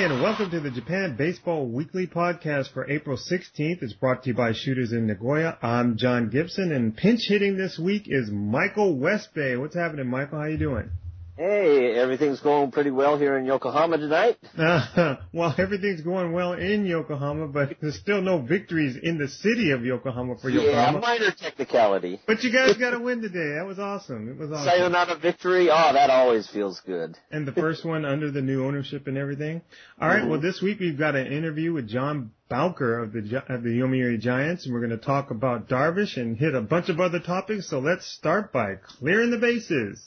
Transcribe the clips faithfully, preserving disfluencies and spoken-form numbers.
and welcome to the Japan Baseball Weekly Podcast for April sixteenth. It's brought to you by Shooters in Nagoya. I'm John Gibson, and pinch hitting this week is Michael Westbay. What's happening, Michael? How you doing? Hey, everything's going pretty well here in Yokohama tonight. Uh, well, everything's going well in Yokohama, but there's still no victories in the city of Yokohama for Yokohama. Yeah, minor technicality. But you guys got a win today. That was awesome. It was awesome. Sayonara victory, oh, that always feels good. And the first one under the new ownership and everything. All right, mm-hmm. Well, this week we've got an interview with John Bowker of the of the Yomiuri Giants, and we're going to talk about Darvish and hit a bunch of other topics. So let's start by clearing the bases.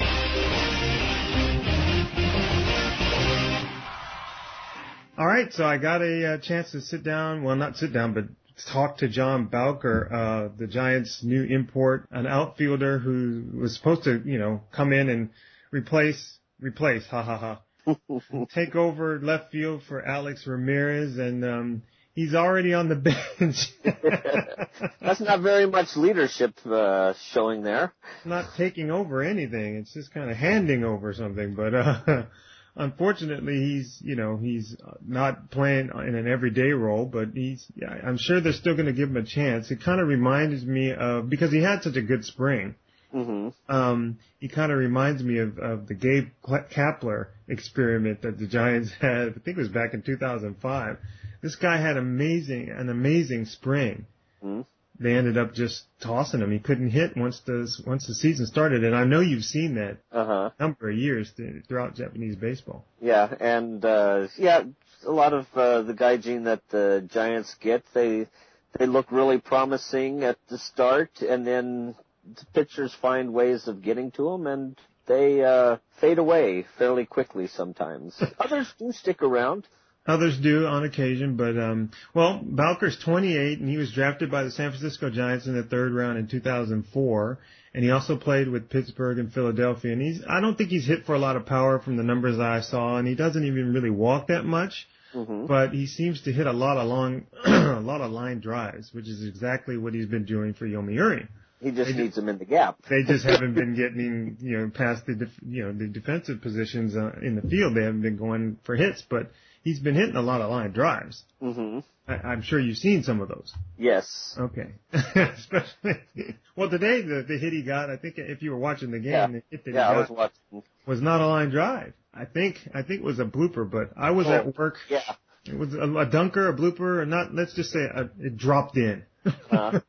All right, so I got a, a chance to sit down, well, not sit down, but talk to John Bowker, uh, the Giants' new import, an outfielder who was supposed to, you know, come in and replace, replace, ha ha ha, take over left field for Alex Ramirez, and um, he's already on the bench. That's not very much leadership uh, showing there. Not taking over anything, it's just kind of handing over something, but uh unfortunately, he's, you know, he's not playing in an everyday role, but he's, yeah, I'm sure they're still going to give him a chance. It kind of reminds me of, because he had such a good spring, mm-hmm. um, he kind of reminds me of, of the Gabe Kapler experiment that the Giants had, I think it was back in two thousand five. This guy had amazing, an amazing spring. Mm-hmm. They ended up just tossing him. He couldn't hit once the once the season started, and I know you've seen that uh-huh. number of years throughout Japanese baseball. Yeah, and uh, yeah, a lot of uh, the gaijin that the Giants get, they they look really promising at the start, and then the pitchers find ways of getting to them, and they uh, fade away fairly quickly sometimes. Others do stick around. Others do on occasion, but, um, well, Bowker's twenty-eight, and he was drafted by the San Francisco Giants in the third round in two thousand four, and he also played with Pittsburgh and Philadelphia, and he's, I don't think he's hit for a lot of power from the numbers that I saw, and he doesn't even really walk that much, mm-hmm. but he seems to hit a lot of long, a lot of line drives, which is exactly what he's been doing for Yomiuri. He just they needs them in the gap. They just haven't been getting, you know, past the, def, you know, the defensive positions uh, in the field. They haven't been going for hits, but he's been hitting a lot of line drives. Mm-hmm. I, I'm sure you've seen some of those. Yes. Okay. Especially, well, today the, the hit he got, I think if you were watching the game, yeah. the hit that yeah, he got I was watching. was not a line drive. I think, I think it was a blooper, but I was oh, at work. Yeah. It was a, a dunker, a blooper, or not, let's just say a, it dropped in. Uh.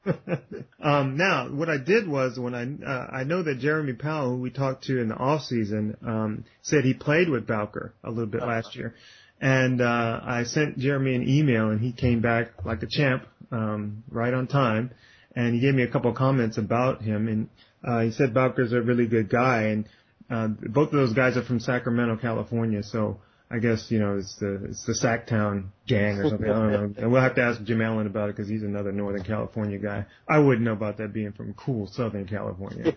um, now, what I did was when I uh, I know that Jeremy Powell, who we talked to in the off season, um, said he played with Bowker a little bit uh-huh. last year, and uh, I sent Jeremy an email, and he came back like a champ, um, right on time, and he gave me a couple of comments about him, and uh, he said Bowker's a really good guy, and uh, both of those guys are from Sacramento, California, so. I guess, you know, it's the, it's the Sacktown gang or something. I don't know. And we'll have to ask Jim Allen about it because he's another Northern California guy. I wouldn't know about that being from cool Southern California.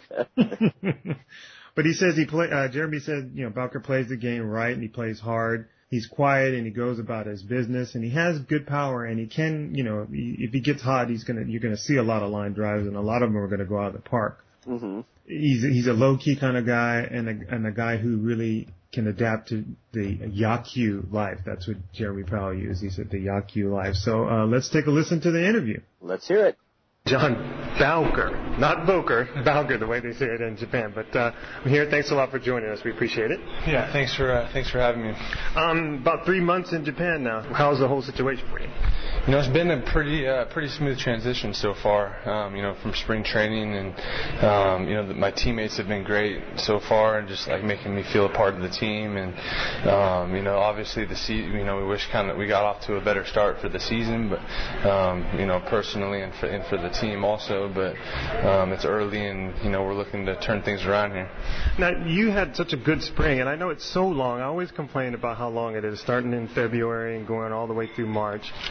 But he says he play, uh, Jeremy said, you know, Bowker plays the game right and he plays hard. He's quiet and he goes about his business and he has good power and he can, you know, if he gets hot, he's gonna, you're gonna see a lot of line drives and a lot of them are gonna go out of the park. Mm-hmm. He's, he's a low key kind of guy and a, and a guy who really can adapt to the Yakyu life. That's what Jeremy Powell used. He said the Yakyu life. So uh, let's take a listen to the interview. Let's hear it. John Bowker, not Boker, Bowker, the way they say it in Japan. But uh, I'm here. Thanks a lot for joining us. We appreciate it. Yeah, thanks for uh, thanks for having me. Um, about three months in Japan now. How's the whole situation for you? You know, it's been a pretty uh, pretty smooth transition so far. Um, you know, from spring training, and um, you know, the, my teammates have been great so far, and just like making me feel a part of the team. And um, you know, obviously the se- you know, we wish kind of we got off to a better start for the season, but um, you know, personally and for, and for the team also. But um, it's early, and you know, we're looking to turn things around here. Now, you had such a good spring, and I know it's so long. I always complain about how long it is, starting in February and going all the way through March. Um,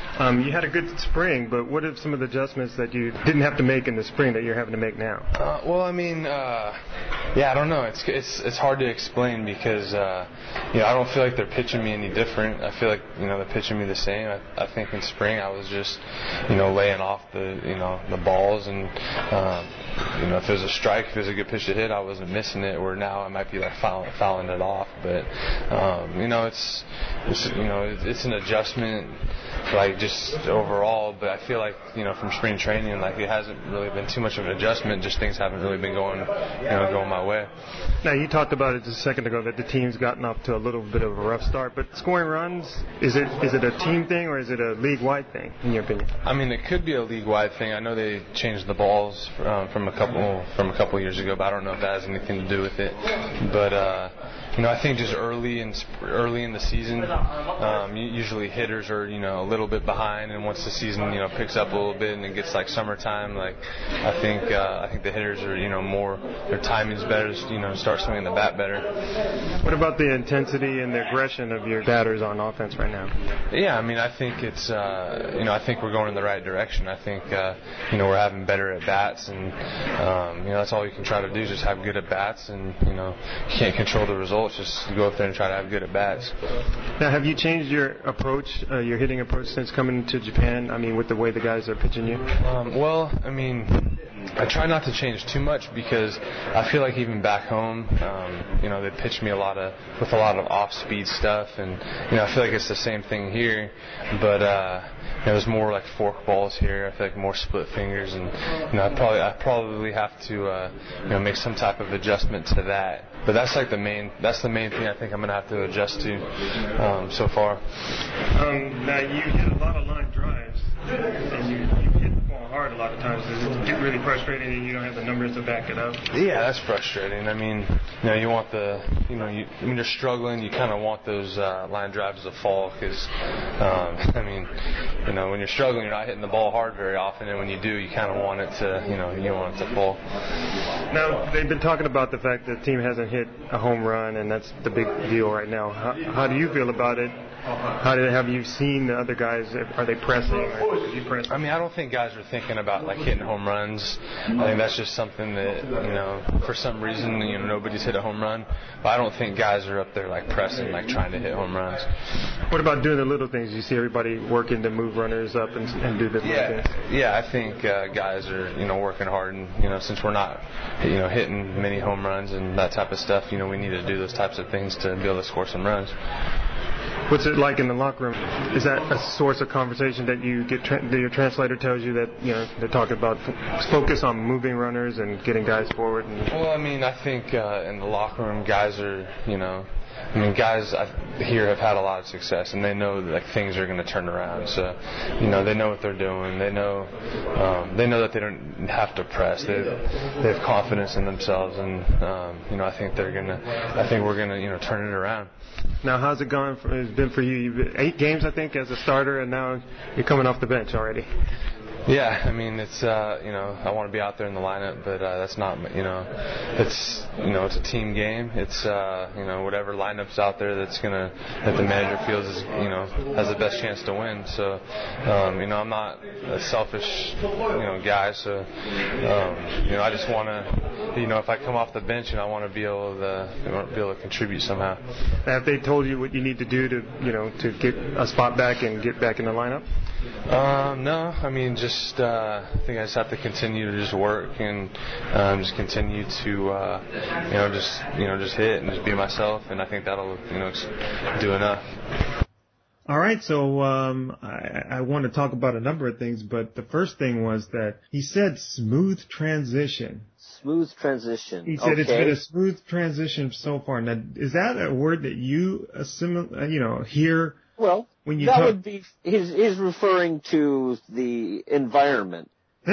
you had a good spring, but what are some of the adjustments that you didn't have to make in the spring that you're having to make now? Uh, well, I mean, uh, yeah, I don't know. It's it's it's hard to explain because uh, you know I don't feel like they're pitching me any different. I feel like you know they're pitching me the same. I, I think in spring I was just you know laying off the you know the balls and um, you know if it was a strike, if it was a good pitch to hit, I wasn't missing it. Where now I might be like fouling, fouling it off. But um, you know it's, it's you know it's, it's an adjustment. Like just overall, but I feel like you know from spring training, like it hasn't really been too much of an adjustment. Just things haven't really been going, you know, going my way. Now you talked about it just a second ago that the team's gotten off to a little bit of a rough start, but scoring runs is it is it a team thing or is it a league-wide thing in your opinion? I mean, it could be a league-wide thing. I know they changed the balls um, from a couple from a couple years ago, but I don't know if that has anything to do with it. But uh, you know, I think just early in early in the season, um, usually hitters are you know a little bit behind, and once the season you know picks up a little bit and it gets like summertime, like I think uh, I think the hitters are you know more their timing's better, you know, start swinging the bat better. What about the intensity and the aggression of your batters on offense right now? Yeah, I mean, I think it's uh, you know I think we're going in the right direction. I think uh, you know we're having better at bats, and um, you know that's all you can try to do is just have good at bats, and you know you can't control the results. Just go up there and try to have good at bats. Now, have you changed your approach, uh, your hitting approach since coming to Japan? I mean, with the way the guys are pitching you? Um, well, I mean, I try not to change too much because I feel like even back home, um, you know, they pitch me a lot of with a lot of off-speed stuff, and you know, I feel like it's the same thing here, but uh, you know, there's more like fork balls here. I feel like more split fingers, and you know, I probably I probably have to uh, you know make some type of adjustment to that. But that's like the main that's the main thing I think I'm gonna have to adjust to um, so far. Um, now you hit a lot of line drives, and you, you hit the ball hard a lot of times. Does it get really frustrating and you don't have the numbers to back it up? Yeah, that's frustrating. I mean, you know, you want the, you know, you, when you're struggling, you kind of want those uh, line drives to fall because, um, I mean, you know, when you're struggling, you're not hitting the ball hard very often, and when you do, you kind of want it to, you know, you want it to fall. Now, they've been talking about the fact that the team hasn't hit a home run, and that's the big deal right now. How, how do you feel about it? How did, have you seen the other guys? Are they pressing? Or are you pressing? I mean, I don't think guys are thinking about like hitting home runs. I think that's just something that you know, for some reason, you know, nobody's hit a home run. But I don't think guys are up there like pressing, like trying to hit home runs. What about doing the little things? You see everybody working to move runners up and, and do the little yeah, things. Yeah, I think uh, guys are you know working hard, and you know, since we're not you know hitting many home runs and that type of stuff, you know, we need to do those types of things to be able to score some runs. What's it like in the locker room? Is that a source of conversation that you get? Tra- that your translator tells you that you know they're talking about f- focus on moving runners and getting guys forward? And well, I mean, I think uh, in the locker room, guys are you know. I mean, guys I here have had a lot of success, and they know that like, things are going to turn around. So, you know, they know what they're doing. They know, um, they know that they don't have to press. They, they have confidence in themselves, and um, you know, I think they're gonna. I think we're gonna, you know, turn it around. Now, how's it gone? For, it's been for you. You've been eight games, I think, as a starter, and now you're coming off the bench already. Yeah, I mean it's uh, you know I want to be out there in the lineup, but uh, that's not you know it's you know it's a team game. It's uh, you know whatever lineup's out there that's gonna that the manager feels is you know has the best chance to win. So um, you know I'm not a selfish you know guy. So um, you know I just want to you know if I come off the bench and I want to be able to you know, be able to contribute somehow. Have they told you what you need to do to you know to get a spot back and get back in the lineup? Um, no, I mean, just uh, I think I just have to continue to just work and um, just continue to, uh, you know, just you know, just hit and just be myself, and I think that'll, you know, do enough. All right, so um, I, I want to talk about a number of things, but the first thing was that he said smooth transition. Smooth transition. He said okay. It's been a smooth transition so far. Now, is that a word that you assimil- you know, hear? Well, when you that talk- would be, he's, he's referring to the environment.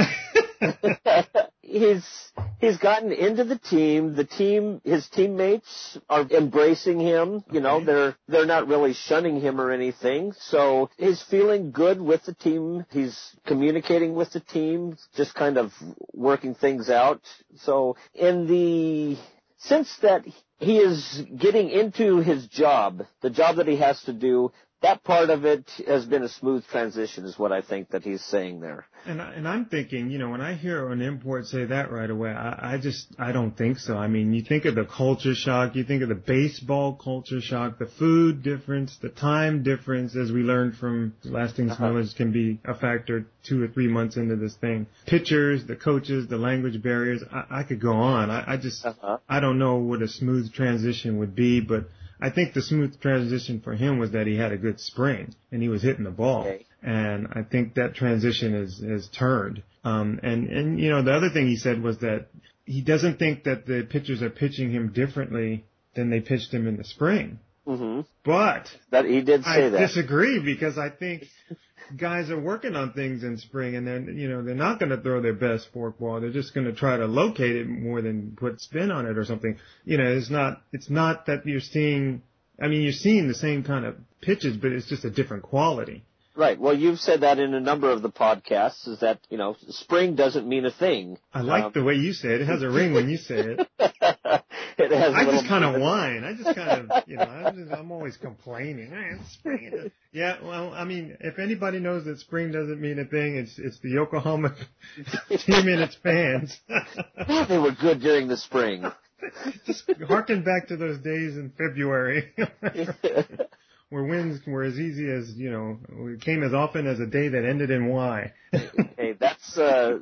he's, he's gotten into the team. The team, his teammates are embracing him. You know, they're, they're not really shunning him or anything. So he's feeling good with the team. He's communicating with the team, just kind of working things out. So in the sense that he is getting into his job, the job that he has to do, that part of it has been a smooth transition is what I think that he's saying there. And, I, and I'm thinking, you know, when I hear an import say that right away, I, I just, I don't think so. I mean, you think of the culture shock, you think of the baseball culture shock, the food difference, the time difference, as we learned from Lasting Uh-huh. Smellage can be a factor two or three months into this thing. Pitchers, the coaches, the language barriers, I, I could go on. I, I just, Uh-huh. I don't know what a smooth transition would be, but I think the smooth transition for him was that he had a good spring and he was hitting the ball. Okay. And I think that transition is, is turned. Um, and, and, you know, the other thing he said was that he doesn't think that the pitchers are pitching him differently than they pitched him in the spring. Mm-hmm. But That he did say I that. disagree because I think guys are working on things in spring and then, you know, they're not going to throw their best forkball. They're just going to try to locate it more than put spin on it or something. You know, it's not, it's not that you're seeing, I mean, you're seeing the same kind of pitches, but it's just a different quality. Right. Well, you've said that in a number of the podcasts, is that, you know, spring doesn't mean a thing. I like um, the way you say it. It has a ring when you say it. it has a I little just kind of bit- whine. I just kind of, you know, I'm, just, I'm always complaining. "Ah, it's spring." Yeah, well, I mean, if anybody knows that spring doesn't mean a thing, it's it's the Yokohama team and its fans. They were good during the spring. Just harken back to those days in February where wins were as easy as, you know, it came as often as a day that ended in Y. Okay, that's uh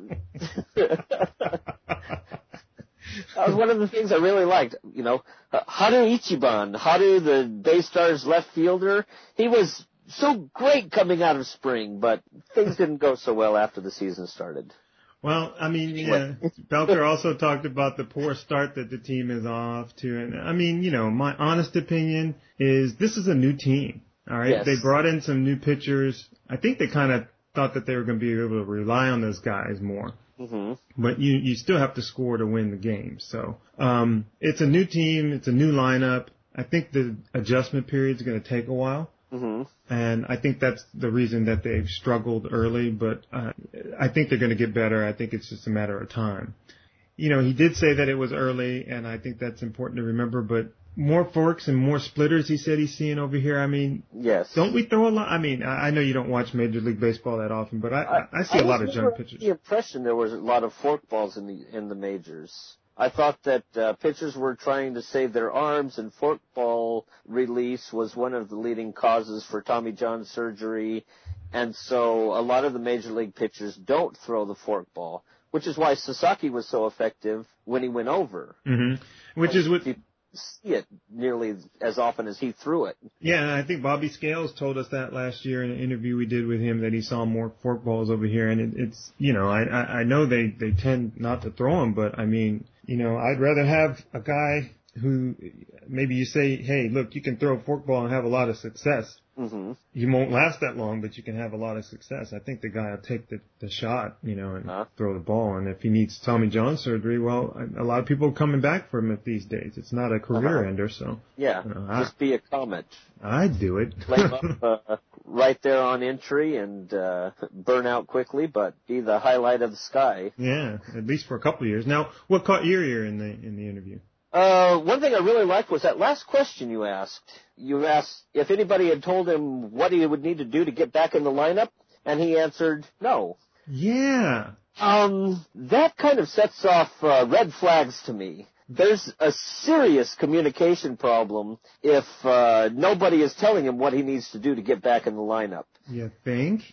that was one of the things I really liked. You know, uh, Haru Ichiban, Haru, the Baystar's left fielder, he was so great coming out of spring, but things didn't go so well after the season started. Well, I mean, yeah, Belker also talked about the poor start that the team is off to. And I mean, you know, my honest opinion is this is a new team. All right. Yes. They brought in some new pitchers. I think they kind of thought that they were going to be able to rely on those guys more. Mm-hmm. But you, you still have to score to win the game. So, um, it's a new team. It's a new lineup. I think the adjustment period is going to take a while. Mm-hmm. And I think that's the reason that they've struggled early, but uh, I think they're going to get better. I think it's just a matter of time. You know, he did say that it was early, and I think that's important to remember, but more forks and more splitters he said he's seeing over here. I mean, Yes. don't we throw a lot? I mean, I I know you don't watch Major League Baseball that often, but I, I, I see a I lot of was junk never pitchers. The impression there was a lot of forkballs in the in the majors. I thought that uh, pitchers were trying to save their arms, and forkball release was one of the leading causes for Tommy John surgery, and so a lot of the major league pitchers don't throw the forkball, which is why Sasaki was so effective when he went over. Mm-hmm. Which is what. You see it nearly as often as he threw it. Yeah, and I think Bobby Scales told us that last year in an interview we did with him that he saw more forkballs over here, and it, it's, you know, I, I I know they they tend not to throw them, but I mean, you know, I'd rather have a guy who maybe you say, hey, look, you can throw a forkball and have a lot of success. Mm-hmm. You won't last that long, but you can have a lot of success. I think the guy will take the, the shot, you know, and Huh? throw the ball. And if he needs Tommy John surgery, well, a, a lot of people are coming back from it these days. It's not a career Uh-huh. ender, so Yeah, you know, I, just be a comment. I'd do it. Play up uh, right there on entry and uh, burn out quickly, but be the highlight of the sky. Yeah, at least for a couple of years. Now, what caught your ear in the in the interview? Uh, one thing I really liked was that last question you asked. You asked if anybody had told him what he would need to do to get back in the lineup, and he answered no. Yeah. Um, that kind of sets off uh, red flags to me. There's a serious communication problem if uh, nobody is telling him what he needs to do to get back in the lineup. You think?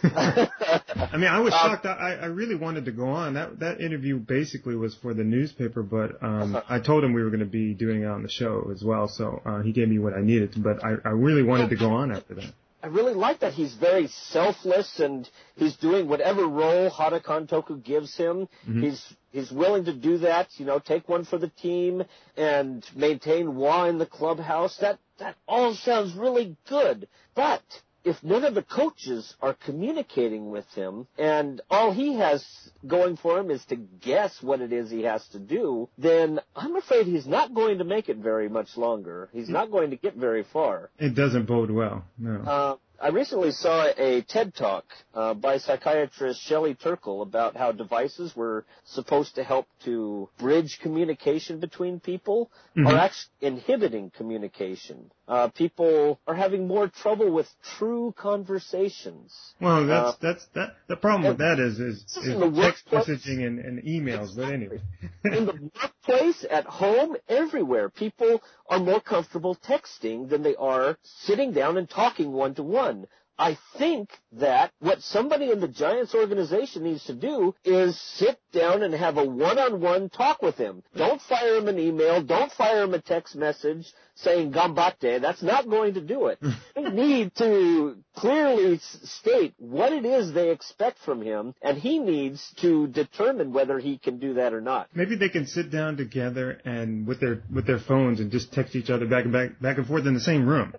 I mean, I was Um, shocked. I, I really wanted to go on. That that interview basically was for the newspaper, but um, Uh-huh. I told him we were going to be doing it on the show as well, so uh, he gave me what I needed. But I, I really wanted to go on after that. I really like that he's very selfless and he's doing whatever role Hada Kantoku gives him. Mhm. He's he's willing to do that, you know, take one for the team and maintain Wa in the clubhouse. That that all sounds really good. But if none of the coaches are communicating with him and all he has going for him is to guess what it is he has to do, then I'm afraid he's not going to make it very much longer. He's not going to get very far. It doesn't bode well. No. Uh, I recently saw a TED Talk uh, by psychiatrist Shelley Turkle about how devices were supposed to help to bridge communication between people Mhm. are actually inhibiting communication. Uh, people are having more trouble with true conversations. Well, that's uh, that's that. The problem with that is is, is text messaging and, and emails. Exactly. But anyway, in the workplace, at home, everywhere, people are more comfortable texting than they are sitting down and talking one to one. I think that what somebody in the Giants organization needs to do is sit down and have a one-on-one talk with him. Don't fire him an email. Don't fire him a text message saying gambate. That's not going to do it. They need to clearly state what it is they expect from him, and he needs to determine whether he can do that or not. Maybe they can sit down together and with their with their phones and just text each other back and back back and forth in the same room.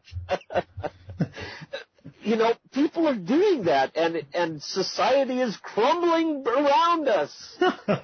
You know, people are doing that, and and society is crumbling around us.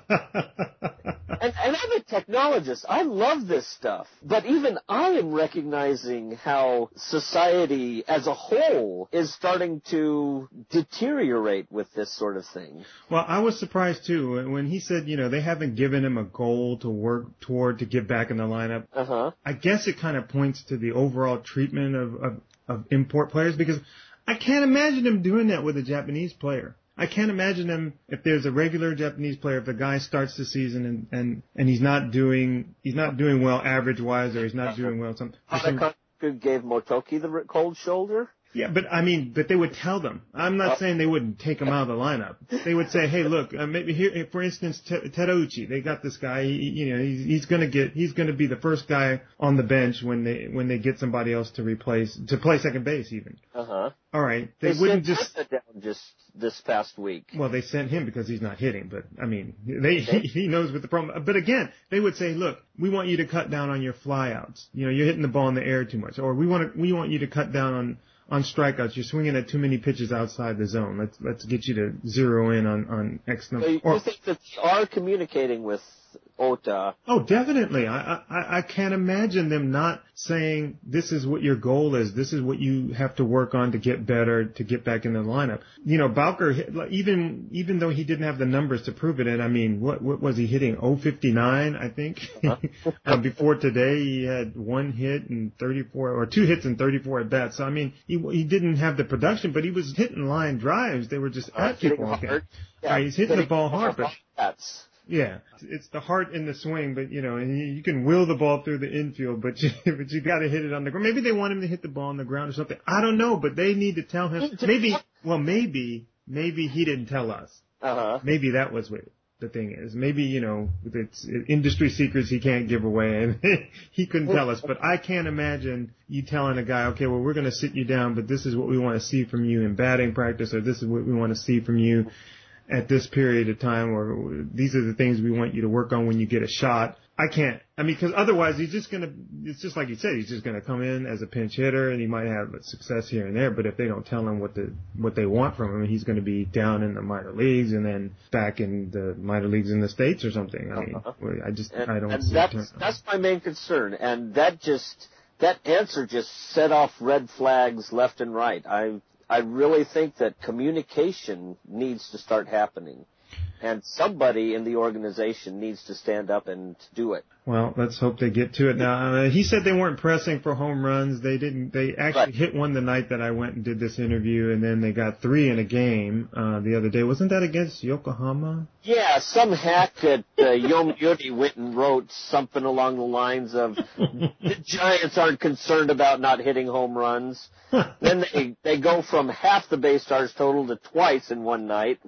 and, and I'm a technologist. I love this stuff. But even I am recognizing how society as a whole is starting to deteriorate with this sort of thing. Well, I was surprised, too, when he said, you know, they haven't given him a goal to work toward to get back in the lineup. Uh-huh. I guess it kind of points to the overall treatment of, of, of import players, because I can't imagine him doing that with a Japanese player. I can't imagine him if there's a regular Japanese player, if the guy starts the season and, and, and he's not doing he's not doing well average wise, or he's not doing well some. some gave Motoki the cold shoulder. Yeah, but I mean, but they would tell them. I'm not saying they wouldn't take him out of the lineup. They would say, "Hey, look, uh, maybe here, for instance, Te- Terauchi, they got this guy. He, you know, he's, he's going to get, he's going to be the first guy on the bench when they when they get somebody else to replace to play second base, even." Uh huh. All right, they, they wouldn't sent just Honda down just this past week. Well, they sent him because he's not hitting, but I mean, they he, he knows what the problem. But again, they would say, "Look, we want you to cut down on your flyouts. You know, you're hitting the ball in the air too much, or we want to, we want you to cut down on." On strikeouts, you're swinging at too many pitches outside the zone. Let's let's get you to zero in on on X number. So you or, think that they are communicating with Ota? Oh, definitely. I, I I can't imagine them not saying this is what your goal is. This is what you have to work on to get better, to get back in the lineup. You know, Bowker, even even though he didn't have the numbers to prove it, and I mean, what what was he hitting? oh fifty-nine, I think. Uh-huh. uh, before today, he had one hit and thirty-four, or two hits and thirty-four at bats. So I mean, he he didn't have the production, but he was hitting line drives. They were just uh, at people. Okay. Yeah, right, he's hitting, hitting the ball hard, but. Bats. Yeah, it's the heart in the swing, but you know, and you, you can will the ball through the infield, but you, but you got to hit it on the ground. Maybe they want him to hit the ball on the ground or something. I don't know, but they need to tell him. Maybe, well, maybe, maybe he didn't tell us. Uh-huh. Maybe that was what the thing is. Maybe, you know, it's industry secrets he can't give away, and he couldn't tell us. But I can't imagine you telling a guy, okay, well, we're going to sit you down, but this is what we want to see from you in batting practice, or this is what we want to see from you at this period of time, or these are the things we want you to work on when you get a shot. I can't. I mean, because otherwise he's just going to, it's just like you said, he's just going to come in as a pinch hitter and he might have success here and there, but if they don't tell him what the, what they want from him, he's going to be down in the minor leagues and then back in the minor leagues in the States or something. I mean, uh-huh. I just, and, I don't and see that's, it. That's my main concern. And that just, that answer just set off red flags left and right. I, I really think that communication needs to start happening, and somebody in the organization needs to stand up and do it. Well, let's hope they get to it now. Uh, he said they weren't pressing for home runs. They didn't. They actually right. hit one the night that I went and did this interview, and then they got three in a game uh, the other day. Wasn't that against Yokohama? Yeah, some hack at uh, Yomiuri went and wrote something along the lines of the Giants aren't concerned about not hitting home runs. Then they they go from half the Bay Stars total to twice in one night.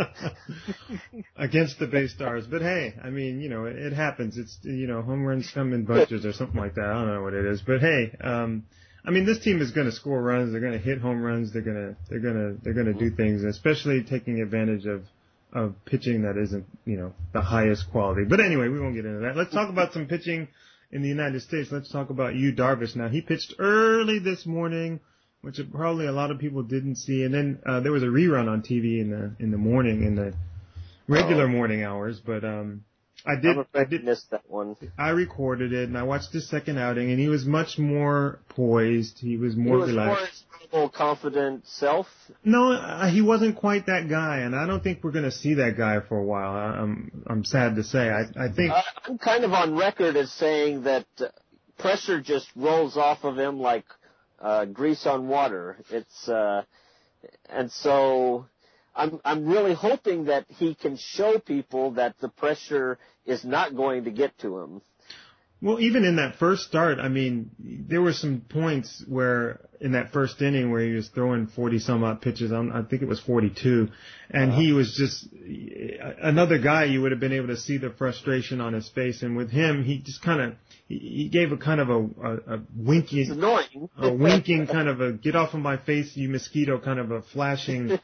Against the Bay Stars. But hey, I mean, you know, it, it happens. It's, you know, home runs come in bunches or something like that. I don't know what it is. But hey, um, I mean, this team is going to score runs. They're going to hit home runs. They're going to, they're going to, they're going to do things, especially taking advantage of, of pitching that isn't, you know, the highest quality. But anyway, we won't get into that. Let's talk about some pitching in the United States. Let's talk about Yu Darvish now. He pitched early this morning, which probably a lot of people didn't see. And then, uh, there was a rerun on T V in the, in the morning, in the regular oh. morning hours. But, um, I did, I'm afraid I did, missed that one. I recorded it and I watched his second outing and he was much more poised. He was more he was relaxed. More his confident self? No, uh, he wasn't quite that guy, and I don't think we're going to see that guy for a while. I, I'm, I'm sad to say. I, I think. Uh, I'm kind of on record as saying that uh, pressure just rolls off of him like uh, grease on water. It's uh, and so I'm I'm really hoping that he can show people that the pressure is not going to get to him. Well, even in that first start, I mean, there were some points where in that first inning where he was throwing forty some odd pitches, I think it was forty-two, and uh-huh. he was just another guy you would have been able to see the frustration on his face. And with him, he just kind of, he gave a kind of a, a, a winky, it's annoying. a winking kind of a get off of my face, you mosquito kind of a flashing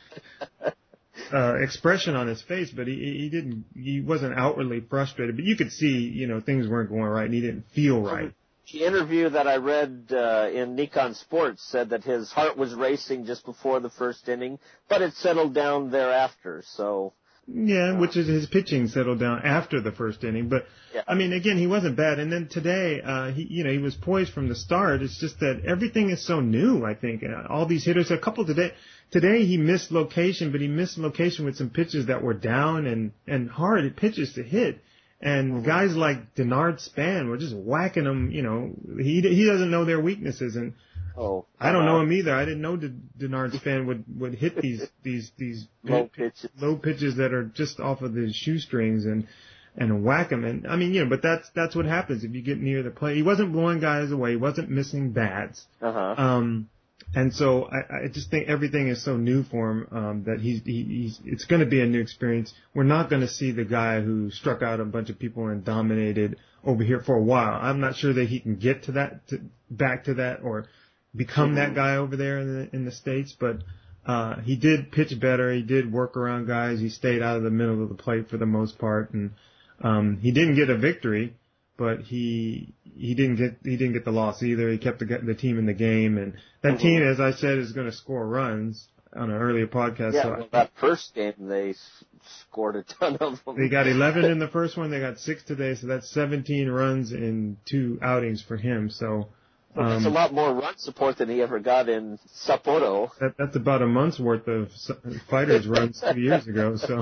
Uh, expression on his face, but he, he didn't, he wasn't outwardly frustrated, but you could see, you know, things weren't going right and he didn't feel right. The interview that I read uh, in Nikon Sports said that his heart was racing just before the first inning, but it settled down thereafter, so. Yeah, uh, which is his pitching settled down after the first inning, but yeah. I mean, again, he wasn't bad, and then today, uh, he, you know, he was poised from the start. It's just that everything is so new, I think. Uh, all these hitters, a couple today, Today he missed location, but he missed location with some pitches that were down and, and hard pitches to hit. And mm-hmm. guys like Denard Span were just whacking them, you know, he he doesn't know their weaknesses. And oh, I don't know him either. I didn't know Denard Span would, would hit these, these, these low pitches, low pitches that are just off of the shoestrings and, and whack them. And I mean, you know, but that's, that's what happens if you get near the plate. He wasn't blowing guys away. He wasn't missing bats. Uh-huh. Um, And so I, I just think everything is so new for him um, that he's, he, he's it's going to be a new experience. We're not going to see the guy who struck out a bunch of people and dominated over here for a while. I'm not sure that he can get to that, to, back to that, or become mm-hmm. that guy over there in the, in the States. But uh, he did pitch better. He did work around guys. He stayed out of the middle of the plate for the most part, and um, he didn't get a victory. But he he didn't get he didn't get the loss either. He kept the the team in the game, and that mm-hmm. team, as I said, is going to score runs on an earlier podcast. Yeah, so well, that first game they s- scored a ton of them. They got eleven in the first one. They got six today, so that's seventeen runs in two outings for him. So well, that's um, a lot more run support than he ever got in Sapporo. That, that's about a month's worth of fighters runs two years ago. So,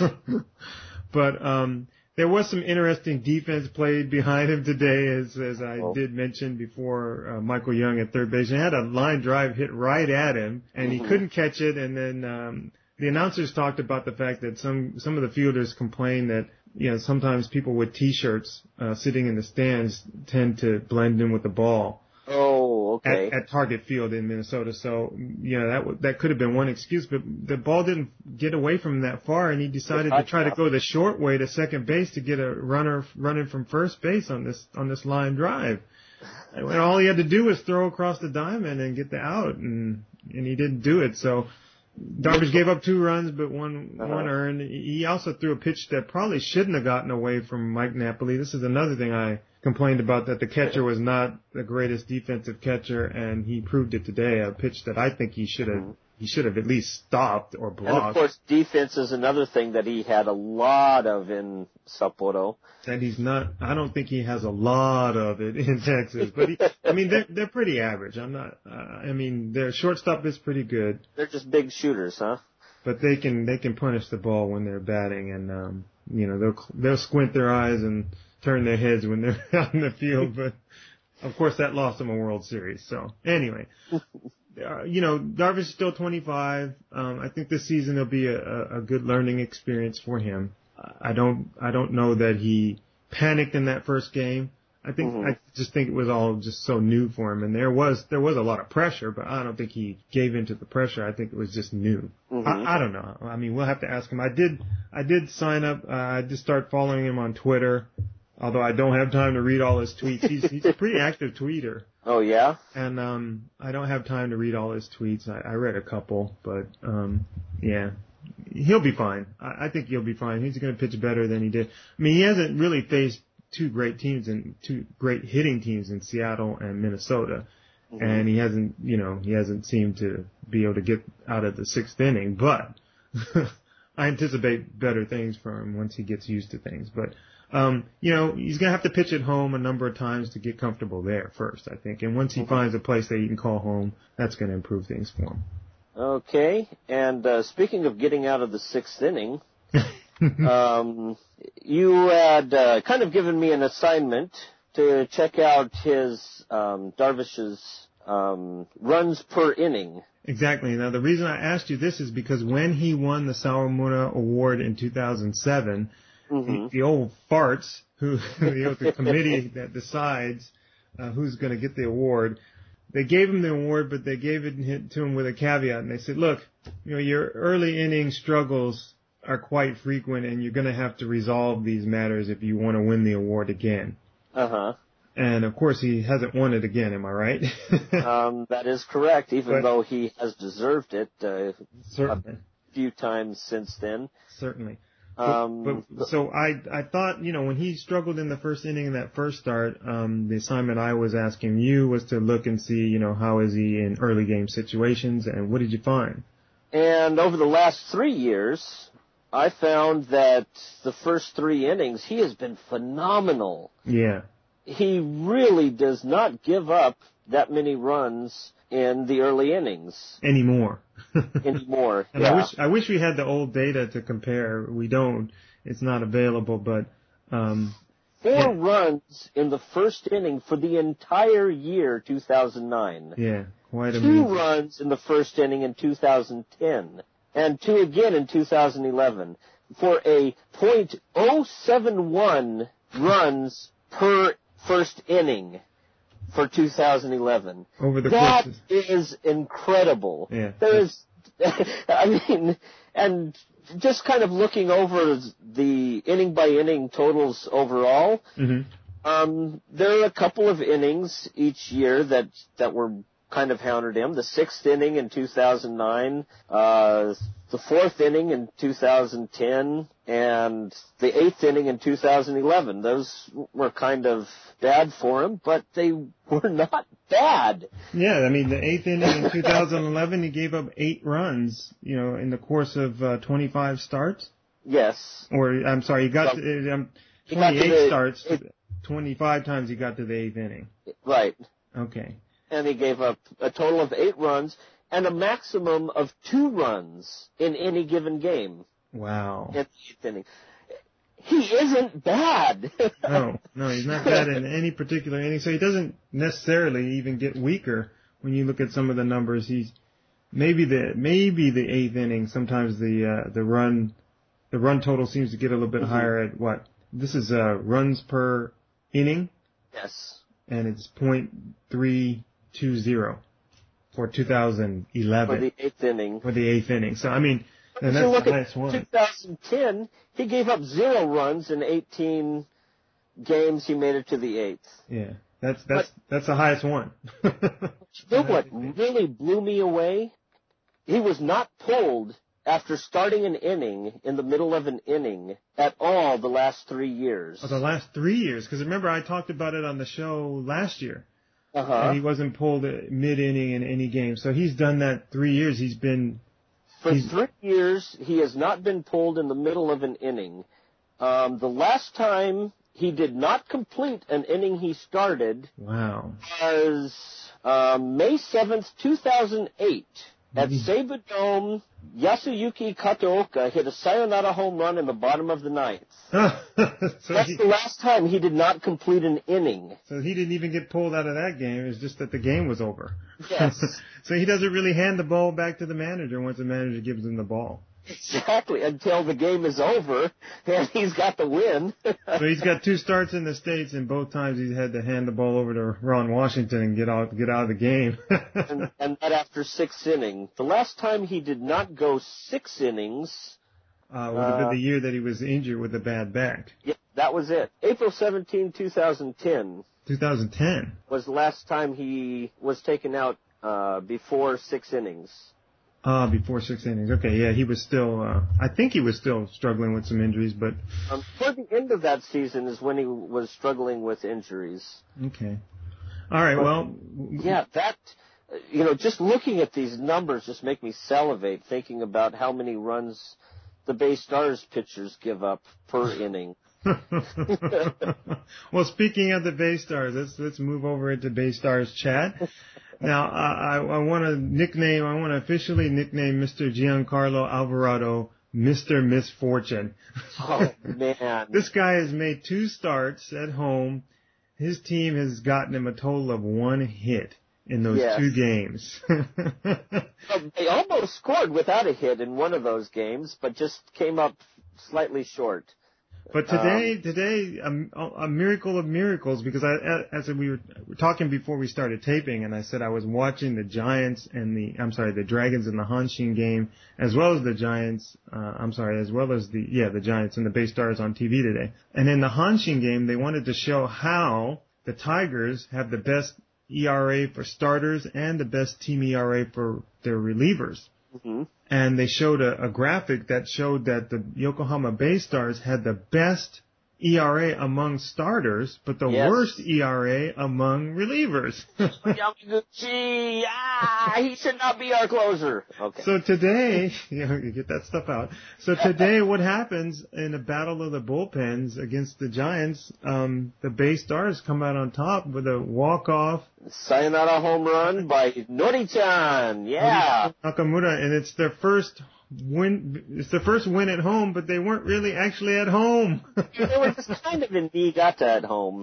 but um. There was some interesting defense played behind him today, as as I oh. did mention before. Uh, Michael Young at third base, and had a line drive hit right at him, and mm-hmm. he couldn't catch it. And then um, the announcers talked about the fact that some some of the fielders complained that you know sometimes people with T-shirts uh, sitting in the stands tend to blend in with the ball. Oh, okay. At, at Target Field in Minnesota, so you know that w- that could have been one excuse, but the ball didn't get away from him that far, and he decided to try to go the short way to second base to get a runner running from first base on this on this line drive. And all he had to do was throw across the diamond and get the out, and and he didn't do it. So Darvish gave up two runs, but one uh-huh. one earned. He also threw a pitch that probably shouldn't have gotten away from Mike Napoli. This is another thing I complained about, that the catcher was not the greatest defensive catcher, and he proved it today. A pitch that I think he should have mm-hmm. he should have at least stopped or blocked. And of course, defense is another thing that he had a lot of in Sapporo. And he's not. I don't think he has a lot of it in Texas, but he, I mean they're they're pretty average. I'm not. Uh, I mean their shortstop is pretty good. They're just big shooters, huh? But they can they can punish the ball when they're batting, and um, you know they'll they'll squint their eyes and turn their heads when they're out in the field, but of course that lost them a World Series. So anyway, uh, you know, Darvish is still twenty-five. Um, I think this season will be a, a good learning experience for him. I don't, I don't know that he panicked in that first game. I think, mm-hmm. I just think it was all just so new for him, and there was, there was a lot of pressure, but I don't think he gave into the pressure. I think it was just new. Mm-hmm. I, I don't know. I mean, we'll have to ask him. I did, I did sign up. Uh, I did start following him on Twitter. Although I don't have time to read all his tweets. He's, he's a pretty active tweeter. Oh, yeah? And um I don't have time to read all his tweets. I, I read a couple, but um yeah. He'll be fine. I, I think he'll be fine. He's going to pitch better than he did. I mean, he hasn't really faced two great teams and two great hitting teams in Seattle and Minnesota. Mm-hmm. And he hasn't, you know, he hasn't seemed to be able to get out of the sixth inning, but I anticipate better things from him once he gets used to things. But Um, you know, he's going to have to pitch at home a number of times to get comfortable there first, I think. And once he finds a place that he can call home, that's going to improve things for him. Okay. And uh, speaking of getting out of the sixth inning, um, you had uh, kind of given me an assignment to check out his um, Darvish's um, runs per inning. Exactly. Now, the reason I asked you this is because when he won the Sawamura Award in two thousand seven, mm-hmm. the, the old farts, who the, the committee that decides uh, who's going to get the award, they gave him the award, but they gave it to him with a caveat, and they said, "Look, you know, your early inning struggles are quite frequent, and you're going to have to resolve these matters if you want to win the award again." Uh huh. And, of course, he hasn't won it again, am I right? um, that is correct, even but, though he has deserved it uh, certainly. a few times since then. Certainly. Um, but, but, so I I thought, you know, when he struggled in the first inning in that first start, um, the assignment I was asking you was to look and see, you know, how is he in early game situations, and what did you find? And over the last three years, I found that the first three innings, he has been phenomenal. Yeah. He really does not give up that many runs in the early innings anymore. anymore. And yeah. I wish I wish we had the old data to compare. We don't. It's not available. But um, four yeah. runs in the first inning for the entire year two thousand nine. Yeah, quite two amazing. Two runs in the first inning in two thousand ten, and two again in two thousand eleven for a point oh seven one runs per first inning for two thousand eleven. Over the that course is incredible. Yeah. There is, I mean, and just kind of looking over the inning by inning totals overall, mm-hmm. um, there are a couple of innings each year that that were kind of hounded him. The sixth inning in two thousand nine, uh, the fourth inning in two thousand ten, and the eighth inning in two thousand eleven. Those were kind of bad for him, but they were not bad. Yeah, I mean, the eighth inning in two thousand eleven, he gave up eight runs, you know, in the course of uh, twenty-five starts. Yes. Or, I'm sorry, he got well, to, um, twenty-eight to the, starts, it, twenty-five times he got to the eighth inning. Right. Okay. And he gave up a total of eight runs and a maximum of two runs in any given game. Wow. In the eighth inning. He isn't bad. no, no, he's not bad in any particular inning. So he doesn't necessarily even get weaker when you look at some of the numbers. He's maybe the maybe the eighth inning. Sometimes the uh, the run the run total seems to get a little bit mm-hmm. higher at what? This is uh, runs per inning. Yes. And it's point three two zero for two thousand eleven. For the eighth inning. For the eighth inning. So I mean. And if you look the at twenty ten, he gave up zero runs in eighteen games. He made it to the eighth. Yeah, that's that's but, that's the highest one. You know what really blew me away? He was not pulled after starting an inning in the middle of an inning at all the last three years. Oh, the last three years? Because remember, I talked about it on the show last year. Uh-huh. And he wasn't pulled mid-inning in any game. So he's done that three years. He's been... For three years, he has not been pulled in the middle of an inning. Um, the last time he did not complete an inning he started wow. was um, May seventh, two thousand eight. At Seibu Dome, Yasuyuki Kataoka hit a sayonara home run in the bottom of the ninth. so That's he, the last time he did not complete an inning. So he didn't even get pulled out of that game. It was just that the game was over. Yes. So he doesn't really hand the ball back to the manager once the manager gives him the ball. Exactly, until the game is over and he's got the win. So he's got two starts in the States, and both times he's had to hand the ball over to Ron Washington and get out get out of the game. and, and that after six innings. The last time he did not go six innings uh, would have been the year that he was injured with a bad back. Yeah, that was it. April seventeenth, twenty ten. twenty ten was the last time he was taken out uh, before six innings. Ah, uh, before six innings. Okay, yeah, he was still, uh, I think he was still struggling with some injuries, but... Um, toward the end of that season is when he was struggling with injuries. Okay. All right, but, well... Yeah, that, you know, just looking at these numbers just make me salivate thinking about how many runs the Bay Stars pitchers give up per inning. Well, speaking of the Bay Stars, let's let's move over into Bay Stars chat. Now, I, I want to nickname, I want to officially nickname Mister Giancarlo Alvarado Mister Misfortune. Oh, man. This guy has made two starts at home, his team has gotten him a total of one hit in those yes. two games. Well, they almost scored without a hit in one of those games, but just came up slightly short. But today, um, today, a, a miracle of miracles, because I, as we were talking before we started taping, and I said I was watching the Giants and the, I'm sorry, the Dragons and the Hanshin game, as well as the Giants, uh, I'm sorry, as well as the, yeah, the Giants and the Bay Stars on T V today. And in the Hanshin game, they wanted to show how the Tigers have the best E R A for starters and the best team E R A for their relievers. Mm-hmm. And they showed a, a graphic that showed that the Yokohama Bay Stars had the best E R A among starters, but the yes. worst E R A among relievers. Yamaguchi, ah, he should not be our closer. Okay. So today, you know, you get that stuff out. So today, what happens in a battle of the bullpens against the Giants? Um, the Bay Stars come out on top with a walk-off sayonara home run by Nori-chan. Yeah. Nakamura, and it's their first win. It's their first win at home, but they weren't really actually at home. They were just kind of in Niigata at home.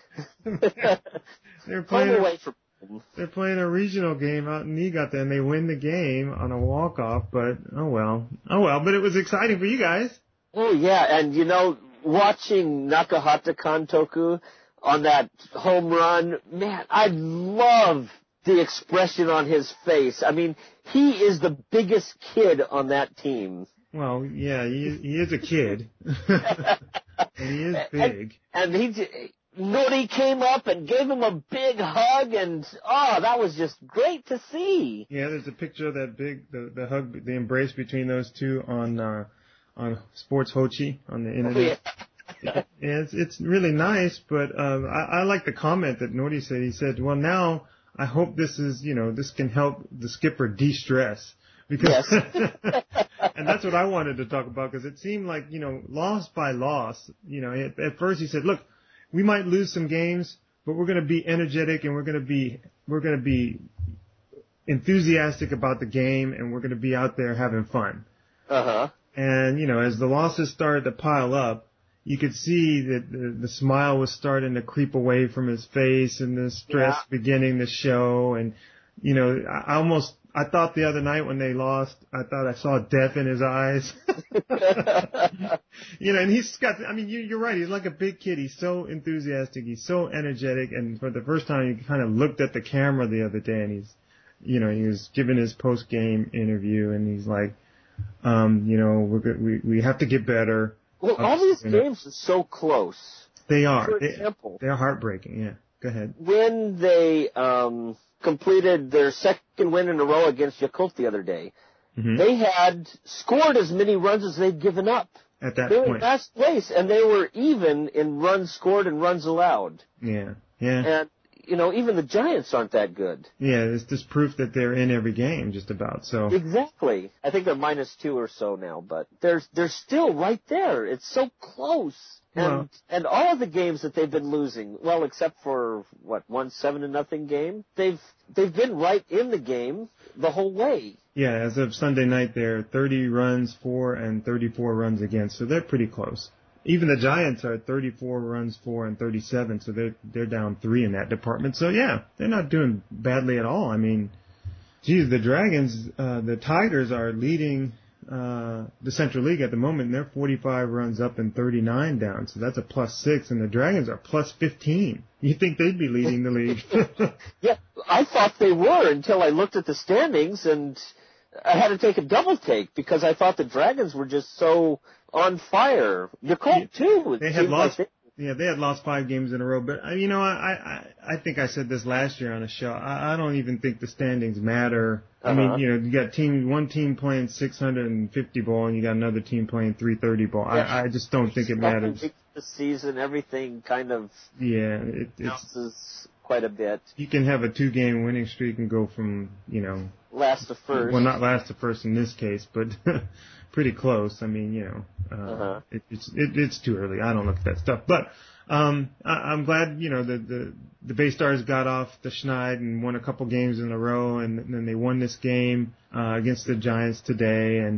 They're playing home away from home. They're playing a regional game out in Niigata, and they win the game on a walk-off. But oh well, oh well. But it was exciting for you guys. Oh yeah, and you know, watching Nakahata Kantoku on that home run, man, I love the expression on his face. I mean, he is the biggest kid on that team. Well, yeah, he, he is a kid. And he is big. And, and he, Nori came up and gave him a big hug, and, oh, that was just great to see. Yeah, there's a picture of that big, the, the hug, the embrace between those two on, uh, on Sports Hochi on the internet. Oh, yeah. Yeah, it's, it's really nice, but, um, I, I like the comment that Nori said. He said, well, now, I hope this is, you know, this can help the skipper de-stress. Because, yes. And that's what I wanted to talk about, because it seemed like, you know, loss by loss, you know, at, at first he said, look, we might lose some games, but we're going to be energetic and we're going to be, we're going to be enthusiastic about the game and we're going to be out there having fun. Uh-huh. And, you know, as the losses started to pile up, you could see that the, the smile was starting to creep away from his face and the stress yeah. beginning to show. And, you know, I almost, I thought the other night when they lost, I thought I saw death in his eyes. You know, and he's got, I mean, you, you're right. He's like a big kid. He's so enthusiastic. He's so energetic. And for the first time, he kind of looked at the camera the other day and he's, you know, he was giving his post-game interview and he's like, um, you know, we're, we, we have to get better. Well, all these games are so close. They are. For they, example, they're heartbreaking. Yeah. Go ahead. When they um, completed their second win in a row against Yakult the other day, mm-hmm. they had scored as many runs as they'd given up. At that they were point. in last place, and they were even in runs scored and runs allowed. Yeah. Yeah. And, you know, even the Giants aren't that good. Yeah, it's just proof that they're in every game, just about. So exactly. I think they're minus two or so now, but they're they're still right there. It's so close. And well, and all of the games that they've been losing, well, except for what one seven to nothing game, they've they've been right in the game the whole way. Yeah, as of Sunday night, they're thirty runs for and thirty-four runs against, so they're pretty close. Even the Giants are thirty-four runs for and thirty-seven, so they're they're down three in that department. So yeah, they're not doing badly at all. I mean, geez, the Dragons, uh, the Tigers are leading uh the Central League at the moment, and they're forty-five runs up and thirty-nine down, so that's a plus six, and the Dragons are plus fifteen. You think they'd be leading the league? Yeah, I thought they were until I looked at the standings, and I had to take a double take because I thought the Dragons were just so on fire. Yakult too. They had lost. Like they, yeah, they had lost five games in a row. But you know, I I I think I said this last year on a show. I, I don't even think the standings matter. Uh-huh. I mean, you know, you got team one team playing six hundred fifty ball, and you got another team playing three thirty ball. Yeah. I I just don't think it matters. The season, everything kind of yeah, it, it's bounces quite a bit. You can have a two game winning streak and go from you know last to first. Well, not last to first in this case, but pretty close. I mean, you know, uh, uh-huh. it, it's it, it's too early. I don't look at that stuff, but um, I, I'm glad you know the the the Bay Stars got off the schneid and won a couple games in a row, and then they won this game uh, against the Giants today, and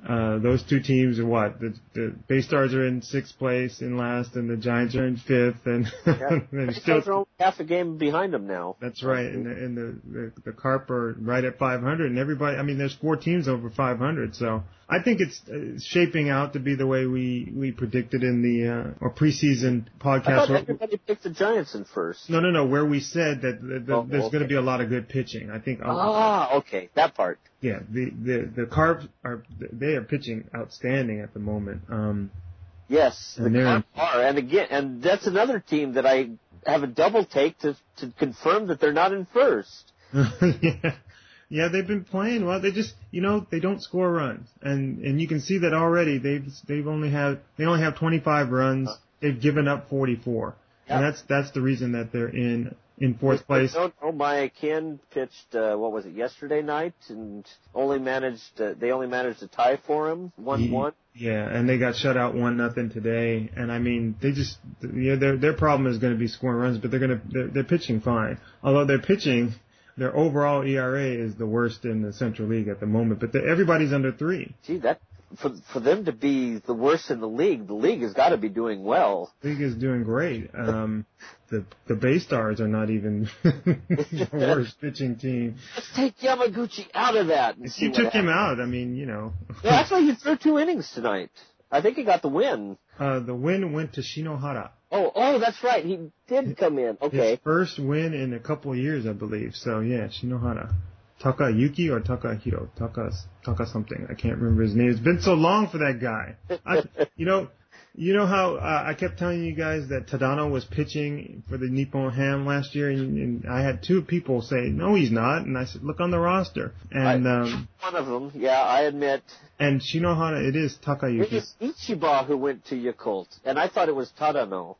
Uh, those two teams are what? The, the Baystars are in sixth place in last, and the Giants are in fifth, and, Yeah. and still still are only half a game behind them now. That's right, and, the, and the, the the Carp are right at five hundred, and everybody. I mean, there's four teams over five hundred, so I think it's uh, shaping out to be the way we we predicted in the uh, or preseason podcast. I thought everybody picked the Giants in first. No, no, no. Where we said that the, the, Oh, there's okay. going to be a lot of good pitching. I think. Ah, okay, that part. Yeah, the the the Carps are they are pitching outstanding at the moment. Um, Yes, the And they're- Carp are, and again, and that's another team that I have a double take to to confirm that they're not in first. yeah. Yeah, they've been playing well. They just, you know, they don't score runs, and and you can see that already. They've they've only have they only have twenty-five runs. They've given up forty-four, Yeah. and that's that's the reason that they're in in fourth place. Oh, my Ken pitched uh, what was it yesterday night, and only managed uh, they only managed to tie for him one one. Yeah, and they got shut out one nothing today. And I mean, they just, you know, their their problem is going to be scoring runs, but they're going to they're, they're pitching fine. Although they're pitching, their overall E R A is the worst in the Central League at the moment. But the, everybody's under three. Gee, that for for them to be the worst in the league, the league has got to be doing well. The league is doing great. Um, the the Baystars are not even the worst pitching team. Let's take Yamaguchi out of that. And see You what took him happens. out. I mean, you know. Yeah, actually, he threw two innings tonight. I think he got the win. Uh, the win went to Shinohara. Oh, oh, that's right. He did come in. Okay. His first win in a couple of years, I believe. So yeah, Shinohara. Takayuki or Takahiro? Taka, Taka something. I can't remember his name. It's been so long for that guy. I, you know, you know how uh, I kept telling you guys that Tadano was pitching for the Nippon Ham last year, and, and I had two people say, no, he's not. And I said, look on the roster. And I, um, one of them, yeah, I admit. And Shinohara, it is Takayuki. It was Ichiba who went to Yakult, and I thought it was Tadano.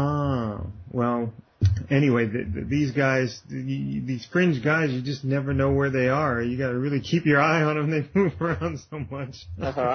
Ah, well, anyway, the, the, these guys, the, these fringe guys, you just never know where they are. You got to really keep your eye on them. They move around so much. Uh-huh.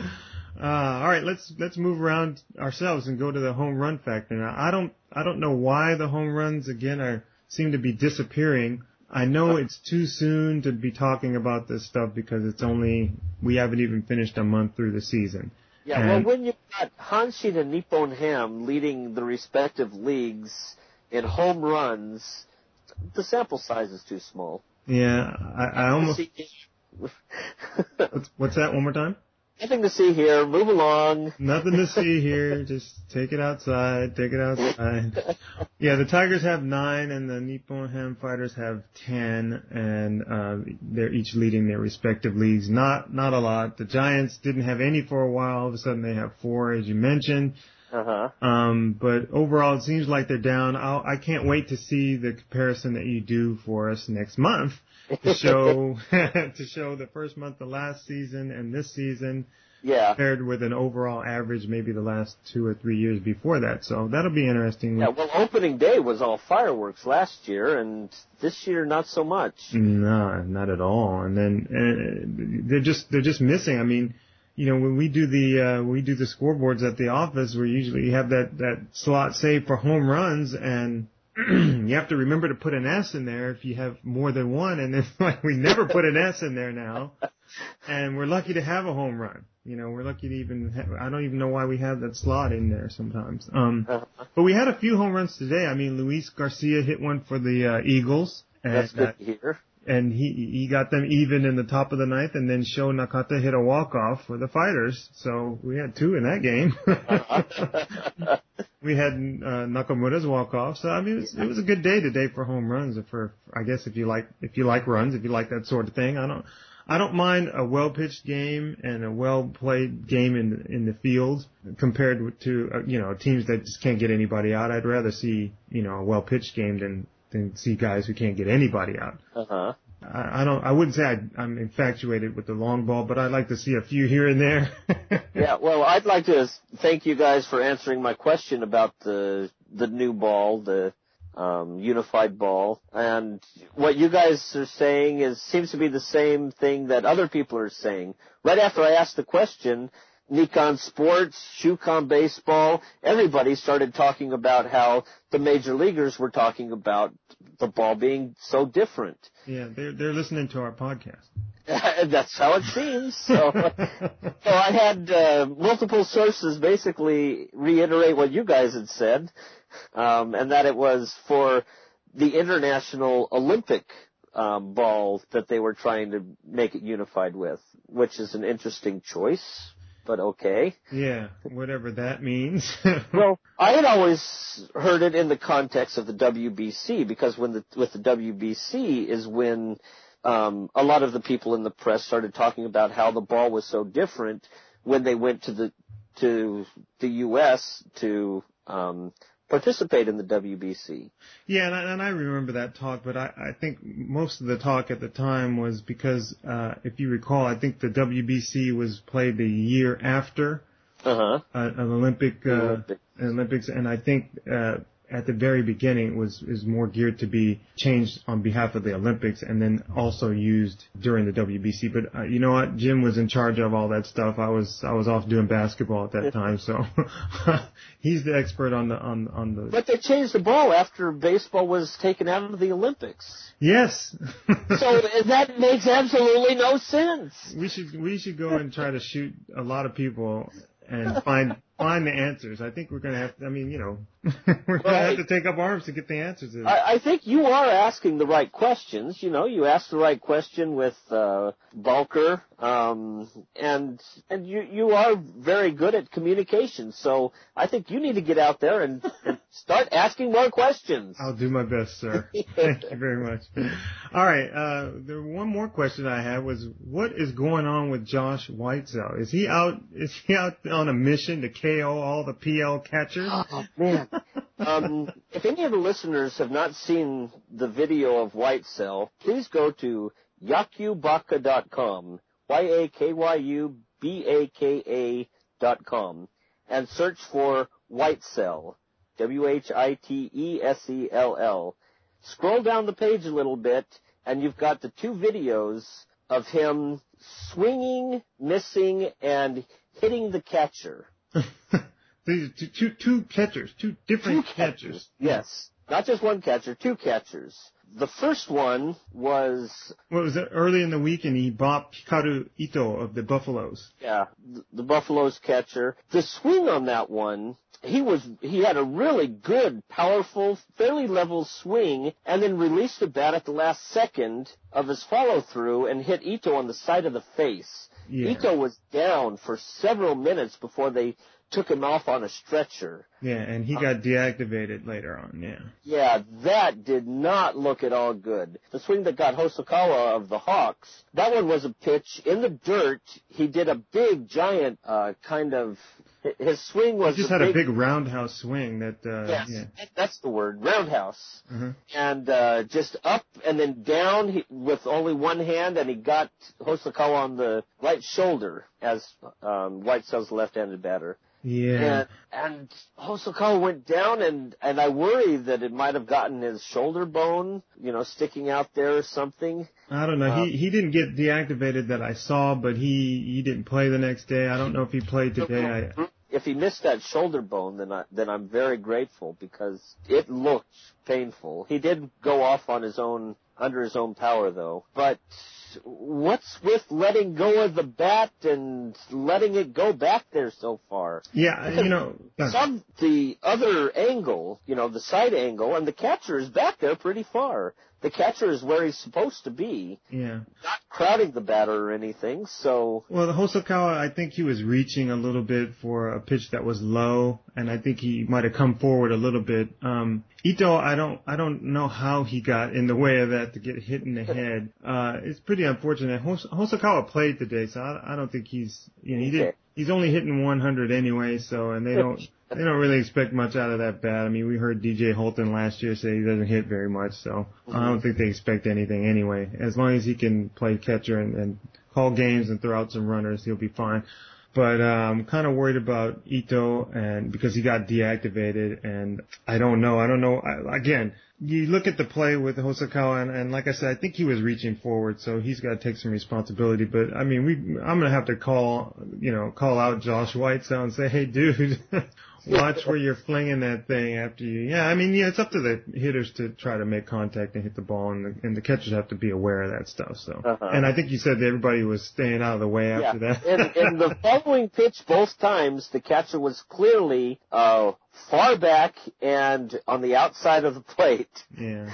uh, all right, let's let's move around ourselves and go to the home run factor. Now, I don't I don't know why the home runs again are seem to be disappearing. I know it's too soon to be talking about this stuff because it's only we haven't even finished a month through the season. Yeah, And- well, when you've got Hanshin and Nippon Ham leading the respective leagues in home runs, the sample size is too small. Yeah, I, I almost. What's, what's that? One more time. Nothing to see here. Move along. Nothing to see here. Just take it outside. Take it outside. Yeah, the Tigers have nine, and the Nippon Ham Fighters have ten, and uh, they're each leading their respective leagues. Not not a lot. The Giants didn't have any for a while. All of a sudden, they have four, as you mentioned. Uh-huh. Um, but overall, it seems like they're down. I'll, I can't wait to see the comparison that you do for us next month to show to show the first month of last season and this season Yeah. compared with an overall average, maybe the last two or three years before that. So that'll be interesting. Yeah, well, opening day was all fireworks last year, and this year not so much. No, not at all. And then uh, they're just they're just missing. I mean, you know, when we do the uh, we do the scoreboards at the office, we usually have that that slot saved for home runs, and you have to remember to put an S in there if you have more than one. And it's like we never put an S in there now, and we're lucky to have a home run. You know, we're lucky to even have, I don't even know why we have that slot in there sometimes. Um, Uh-huh. but we had a few home runs today. I mean, Luis Garcia hit one for the uh, Eagles. And, That's good uh, to hear. and he he got them even in the top of the ninth, and then Sho Nakata hit a walk-off for the Fighters. So we had two in that game. Uh-huh. We had uh, Nakamura's walk-off. So I mean, it was, it was a good day today for home runs. For I guess if you like if you like runs, if you like that sort of thing, I don't I don't mind a well-pitched game and a well-played game in in the field compared with, to uh, you know teams that just can't get anybody out. I'd rather see you know a well-pitched game than than see guys who can't get anybody out. Uh-huh. I, I don't. I wouldn't say I, I'm infatuated with the long ball, but I'd like to see a few here and there. Yeah, well, I'd like to thank you guys for answering my question about the the new ball, the um, unified ball, and what you guys are saying is seems to be the same thing that other people are saying. Right after I asked the question, Nikon Sports, Shukan Baseball, everybody started talking about how the major leaguers were talking about the ball being so different. Yeah, they're they're listening to our podcast. That's how it seems. So, so I had uh, multiple sources basically reiterate what you guys had said, um, and that it was for the International Olympic um, ball that they were trying to make it unified with, which is an interesting choice, but okay. Yeah, whatever that means. Well, I had always heard it in the context of the W B C, because when the with the W B C is when um, a lot of the people in the press started talking about how the ball was so different when they went to the to the U S to um, participate in the W B C. Yeah, and I, and I remember that talk, but I, I think most of the talk at the time was because, uh, if you recall, I think the W B C was played the year after Uh-huh. uh, an Olympic, uh, Olympics. Olympics, and I think uh, at the very beginning it was is more geared to be changed on behalf of the Olympics, and then also used during the W B C. But uh, you know what? Jim was in charge of all that stuff. I was I was off doing basketball at that time, so he's the expert on the on on the. But they changed the ball after baseball was taken out of the Olympics. Yes. So that makes absolutely no sense. We should we should go and try to shoot a lot of people and find find the answers. I think we're gonna have to, I mean, you know, we're gonna Right. have to take up arms to get the answers. To I, I think you are asking the right questions. You know, you asked the right question with uh, Balker, um, and and you you are very good at communication. So I think you need to get out there and, and start asking more questions. I'll do my best, sir. Thank you very much. All right. Uh, the one more question I had was, what is going on with Josh Whitesell? Is he out? Is he out on a mission to K O all the P L catchers? Oh man. Um, if any of the listeners have not seen the video of Whitesell, please go to yakyubaka dot com, Y A K Y U B A K A dot com, and search for Whitesell, W H I T E S E L L. Scroll down the page a little bit, and you've got the two videos of him swinging, missing, and hitting the catcher. These two, two, two catchers, two different Two catchers. catchers. Yes. Not just one catcher, two catchers. The first one was, What was it? Early in the week, and he bopped Hikaru Ito of the Buffaloes. yeah, the, the Buffaloes catcher. The swing on that one, he was, he had a really good, powerful, fairly level swing, and then released the bat at the last second of his follow-through and hit Ito on the side of the face. Yeah. Ito was down for several minutes before they took him off on a stretcher. Yeah, and he got deactivated later on, yeah. Yeah, that did not look at all good. The swing that got Hosokawa of the Hawks, that one was a pitch in the dirt. He did a big, giant uh, kind of, his swing was He just a had big, a big roundhouse swing that, uh, yes, yeah. that's the word, roundhouse. Uh-huh. And uh, just up and then down he, with only one hand, and he got Hosokawa on the right shoulder as um, Whitesell's left-handed batter. Yeah. And, and Hosokawa went down, and, and I worry that it might have gotten his shoulder bone, you know, sticking out there or something. I don't know. Um, he he didn't get deactivated that I saw, but he he didn't play the next day. I don't know if he played today. I, If he missed that shoulder bone, then I, then I'm very grateful, because it looked painful. He did go off on his own, under his own power, though. But what's with letting go of the bat and letting it go back there so far? yeah, you know. uh, Some the other angle, you know, the side angle, and the catcher is back there pretty far. The catcher is where he's supposed to be, Yeah. not crowding the batter or anything. So Well, the Hosokawa, I think he was reaching a little bit for a pitch that was low, and I think he might have come forward a little bit. Um, Ito, I don't, I don't know how he got in the way of that to get hit in the head. Uh, it's pretty unfortunate. Hos- Hosokawa played today, so I, I don't think he's, you know, he didn't, Okay. he's only hitting one hundred anyway, so, and they don't, they don't really expect much out of that bat. I mean, we heard D J Holton last year say he doesn't hit very much, so I don't think they expect anything anyway. As long as he can play catcher and, and call games and throw out some runners, he'll be fine. But uh, I'm kind of worried about Ito, and because he got deactivated, and I don't know. I don't know. I, again, you look at the play with Hosokawa, and, and like I said, I think he was reaching forward, so he's got to take some responsibility. But I mean, we, I'm gonna have to call, you know, call out Josh Whitesell and say, hey, dude, watch where you're flinging that thing after you. Yeah, I mean, yeah, it's up to the hitters to try to make contact and hit the ball, and the, and the catchers have to be aware of that stuff. So, uh-huh. And I think you said that everybody was staying out of the way after yeah. that. and, and the following pitch, both times, the catcher was clearly uh, far back and on the outside of the plate. Yeah.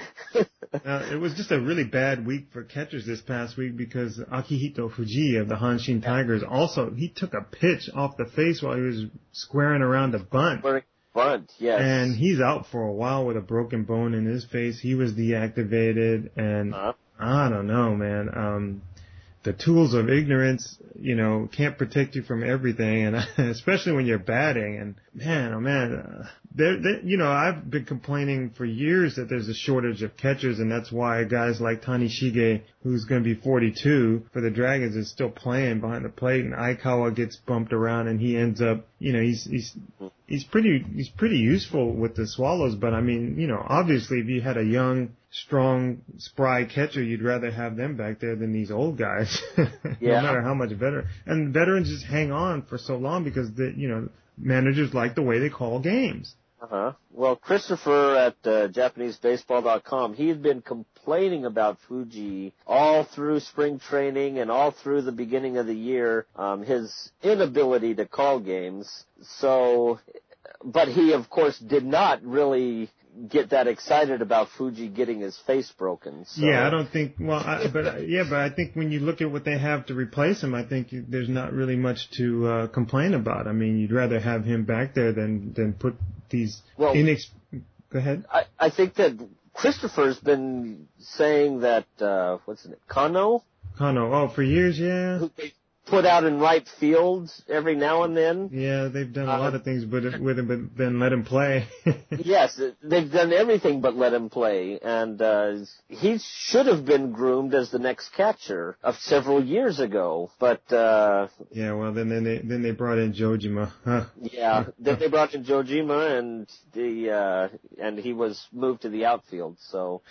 uh, it was just a really bad week for catchers this past week because Akihito Fuji of the Hanshin Tigers also, he took a pitch off the face while he was squaring around a bunt. Bunt, yes. And he's out for a while with a broken bone in his face. He was deactivated, and uh-huh. I don't know, man. Um, the tools of ignorance, you know, can't protect you from everything, and especially when you're batting. And man, oh man, uh, there, there, you know, I've been complaining for years that there's a shortage of catchers, and that's why guys like Tanishige, who's going to be forty-two for the Dragons, is still playing behind the plate, and Aikawa gets bumped around, and he ends up, you know, he's he's he's pretty he's pretty useful with the Swallows. But I mean, you know, obviously, if you had a young, strong, spry catcher, you'd rather have them back there than these old guys. Yeah. No matter how much veteran. And veterans just hang on for so long because the, you know, managers like the way they call games. Uh-huh. Well, Christopher at uh, Japanese Baseball dot com, he had been complaining about Fuji all through spring training and all through the beginning of the year, um, his inability to call games. So, but he, of course, did not really get that excited about Fuji getting his face broken. So. Yeah, I don't think, well, I, but yeah, but I think when you look at what they have to replace him, I think there's not really much to uh, complain about. I mean, you'd rather have him back there than, than put these well, inex- go ahead. I, I think that Christopher's been saying that, uh, what's it, Kano? Kano, oh, for years, yeah. Who they put out in right field every now and then. Yeah, they've done a uh, lot of things with, with him, but then let him play. Yes, they've done everything but let him play, and uh, he should have been groomed as the next catcher of several years ago. But uh, yeah, well, then then they then they brought in Jojima. Huh. Yeah, then they brought in Jojima, and the uh, and he was moved to the outfield. So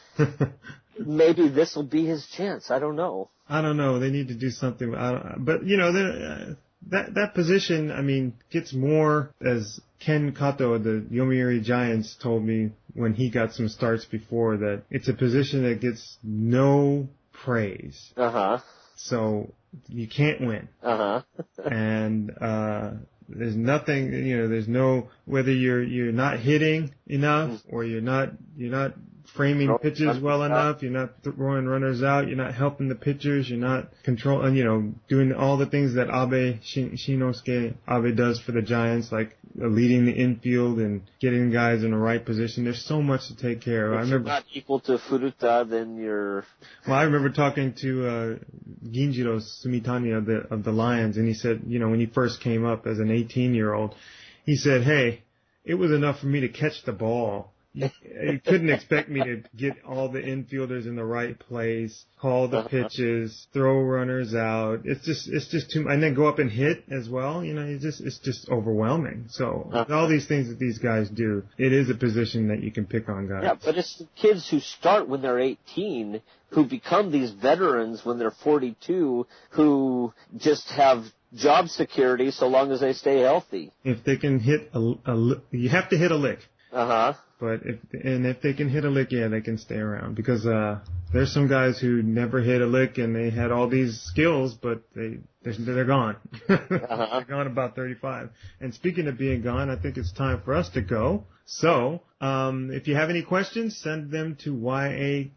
maybe this will be his chance. I don't know. I don't know. They need to do something. I don't, but, you know, uh, that that position, I mean, gets more, as Ken Kato of the Yomiuri Giants told me when he got some starts before, that it's a position that gets no praise. Uh-huh. So you can't win. Uh-huh. and uh there's nothing, you know, there's no, whether you're you're not hitting enough or you're not you're not framing pitches well enough, you're not throwing runners out, you're not helping the pitchers, you're not controlling, you know, doing all the things that Abe, Shin, Shinosuke Abe does for the Giants, like uh, leading the infield and getting guys in the right position. There's so much to take care of. If I remember, you're not equal to Furuta, then you're... Well, I remember talking to uh, Ginjiro Sumitani of the, of the Lions, and he said, you know, when he first came up as an eighteen-year-old, he said, hey, it was enough for me to catch the ball. You, you couldn't expect me to get all the infielders in the right place, call the pitches, throw runners out. It's just, it's just too, and then go up and hit as well. You know, it's just, it's just overwhelming. So all these things that these guys do, it is a position that you can pick on guys. Yeah, but it's the kids who start when they're eighteen, who become these veterans when they're forty-two, who just have job security so long as they stay healthy. If they can hit a, a you have to hit a lick. Uh-huh. But if, and if they can hit a lick, yeah, they can stay around, because, uh, there's some guys who never hit a lick and they had all these skills, but they, they're, they're gone. Uh-huh. They're gone about thirty-five. And speaking of being gone, I think it's time for us to go. So, um, if you have any questions, send them to Y-A-K-Y-U-J-O-H-N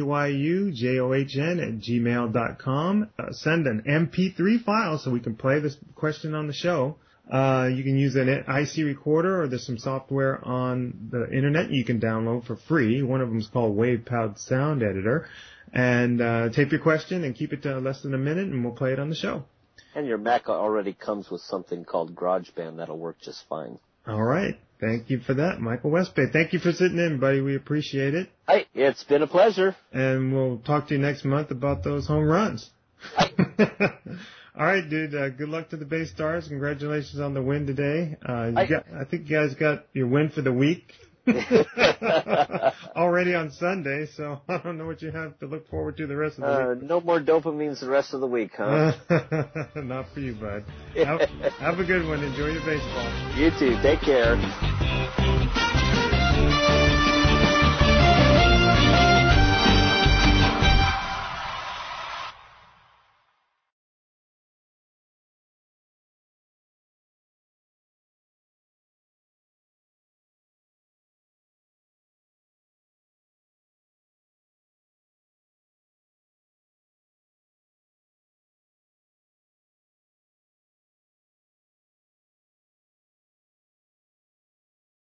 at gmail dot com. Uh, send an M P three file so we can play this question on the show. Uh, you can use an I C recorder, or there's some software on the internet you can download for free. One of them is called WavePad Sound Editor. And, uh, tape your question and keep it to less than a minute, and we'll play it on the show. And your Mac already comes with something called GarageBand that'll work just fine. All right. Thank you for that, Michael Westbay. Thank you for sitting in, buddy. We appreciate it. Hey, it's been a pleasure. And we'll talk to you next month about those home runs. All right, dude. Uh, good luck to the Bay Stars. Congratulations on the win today. Uh, you got, I think you guys got your win for the week. Already on Sunday, so I don't know what you have to look forward to the rest of the uh, week. No more dopamines the rest of the week, huh? Not for you, bud. Have, have a good one. Enjoy your baseball. You too. Take care.